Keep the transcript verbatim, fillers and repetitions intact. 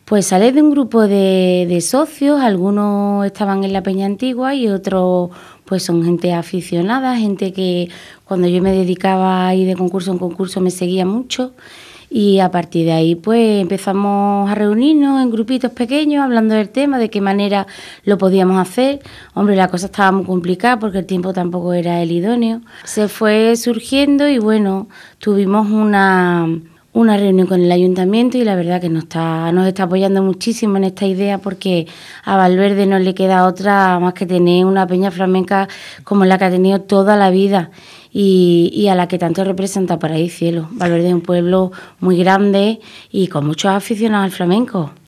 Pues sale de un grupo de, de socios, algunos estaban en la Peña Antigua y otros pues son gente aficionada, gente que cuando yo me dedicaba a ir de concurso en concurso me seguía mucho y a partir de ahí pues empezamos a reunirnos en grupitos pequeños hablando del tema, de qué manera lo podíamos hacer. Hombre, la cosa estaba muy complicada porque el tiempo tampoco era el idóneo. Se fue surgiendo y bueno, tuvimos una... una reunión con el ayuntamiento y la verdad que nos está, nos está apoyando muchísimo en esta idea porque a Valverde no le queda otra más que tener una peña flamenca como la que ha tenido toda la vida y, y a la que tanto representa Paraíso y Cielo. Valverde es un pueblo muy grande y con muchos aficionados al flamenco.